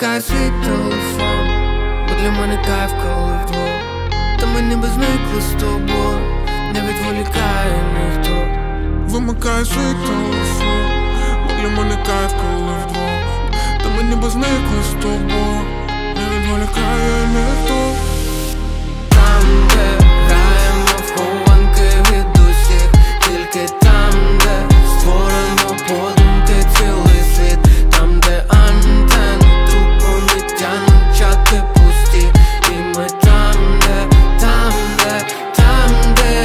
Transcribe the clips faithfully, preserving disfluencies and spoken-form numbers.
вимикай свій телефон, бо для мене кайф, коли вдвох. Та ми ніби зникли з тобою, не відволікає ніхто. Вимикай свій телефон, бо для мене кайф, коли вдвох. Та ми ніби зникли з тобою, не відволікає ніхто. Там, де граємо в хованки від усіх, тільки там, де створено подумки цілий світ. Там, де антен, трупо не тянуть, чати пусті. І ми там, де, там, де, там, де.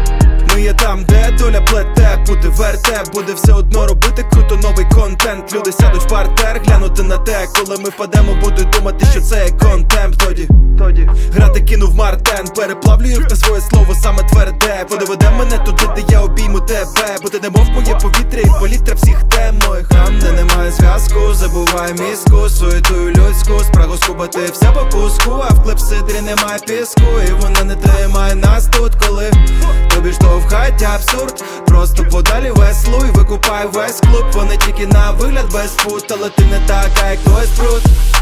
Ми є там, де доля плете, буде вертеп, буде все одно робити круто новий контент. Люди сядуть в партер, глянути на те, коли ми впадемо, будуть думати, що це є контент. Тоді, тоді грати кинув Мартен, переплавлюю на своє слово саме тверде. Подоведе мене туди, де я обійму тебе, бо ти немов моє повітря і політра всіх тем моїх. Там, де немає зв'язку, забувай мізку, суетую людську, спрагу скубати все по куску. А в клепсидрі немає піску, і вона не тримає нас тут, коли тобі штовхають абсурд. Просто подалі веслуй, викупай весь клуб. Вони тільки на вигляд без пут, але ти не така, як той спрут.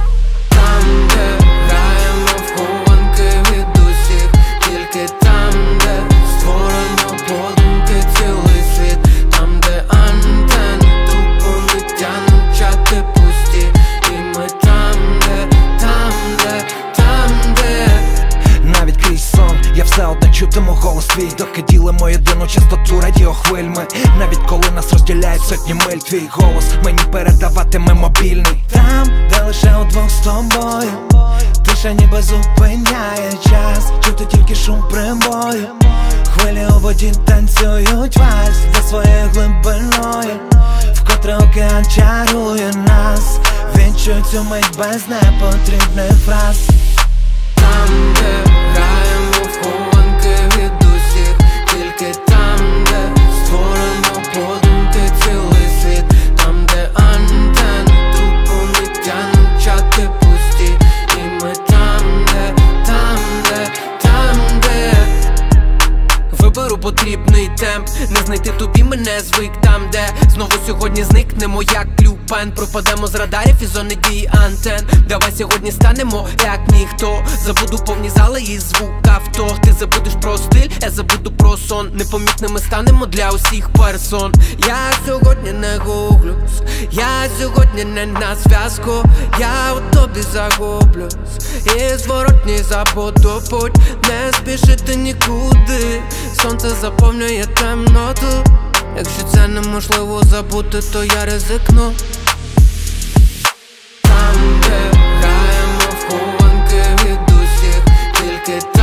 Там, де граємо в хованки від усіх, тільки там, де створено подумки цілий світ. Там, де антен, тупо не тянуть, чати пусті. І ми там, де, там, де, там, де. Навіть крізь сон, я все одно чутиму голос твій, доки ділимо єдину частоту радіохвиль ми. Навіть коли нас розділяють сотні миль, твій голос мені передаватиме мобільний. Там, де лише удвох з тобою, тиша ніби зупиняє час, чути тільки шум прибою. Хвилі у воді танцюють вальс за своєю глибиною, вкотре океан чарує нас. Відчуй цю мить без непотрібних фраз. Там, де граємо в хованки від усіх, тільки там, де створено подумки цілий світ. Там, де антен, трупо не тянуть, чати пусті. І ми там, де, там, де, там, де. Виберу потрібний темп, не знайти тобі мене звик. Там, де знову сьогодні зникнемо, як клюпен. Пропадемо з радарів і зони дії антен. Давай сьогодні станемо, як ніхто. Забуду повні зали і звук авто. Ти забудеш про стиль, я забуду про сон. Непомітними станемо для усіх персон. Я сьогодні не гуглюсь, я сьогодні не на зв'язку. Я у тобі загублюсь і зворотній забуду путь. Не спішити нікуди, сонце заповнює темноту. Якщо це неможливо забути, то я ризикну. Там, де граємо в хованки від усіх, тільки там.